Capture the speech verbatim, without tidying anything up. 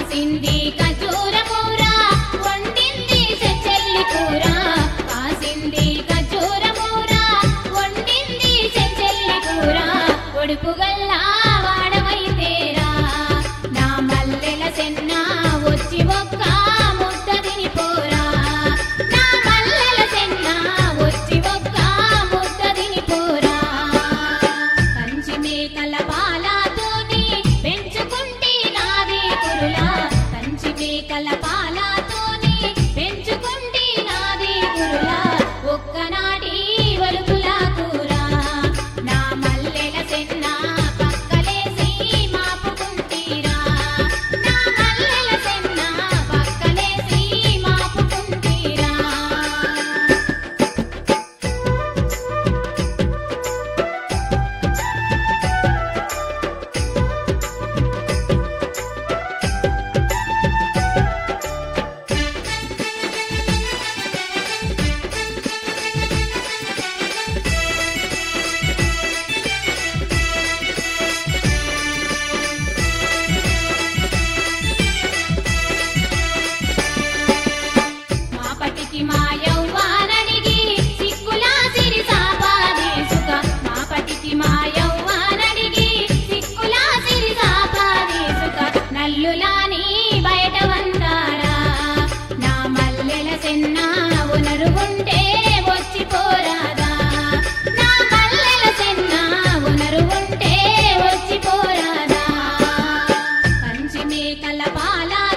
కాసింది ఖర్జూర కూర వండింది చెల్లి కూర కాసింది ఖర్జూర కూర వండింది చెల్లి కూర ఒడుపుగల్లా వాడవైతేరా నా మల్లెల సెన్న వచ్చి ఒక్క ముద్ద తినిపోరా నా మల్లెల సెన్న వచ్చి ఒక్క ముద్ద తినిపోరా కంచి మేకల పాలతోని పెంచుకుంటే నాది కురులా కంచి మేకల పాలతోని పెంచుకుంటే నాది కురులా ఒక్కనాటి వలుపుల కూర నా మల్లెల సెన్న పక్కలేసి మాపుకుంటీరా నా మల్లెల సెన్న పక్కలేసి మాపుకుంటీరా మాపటికి మా యవ్వానడిగి సిక్కులా సిరి సాపాదేసుక మాపటికి మా యవ్వానడిగి సిక్కులా సిరి సాపాదేసుక నల్లులాని బయట వందారా నా మల్లెల సెన్న ఉనరుగుంటే వచ్చి పోరాదా నా మల్లెల సెన్న ఉనరుగుంటే వచ్చి పోరాదా కంచి మేకల పాల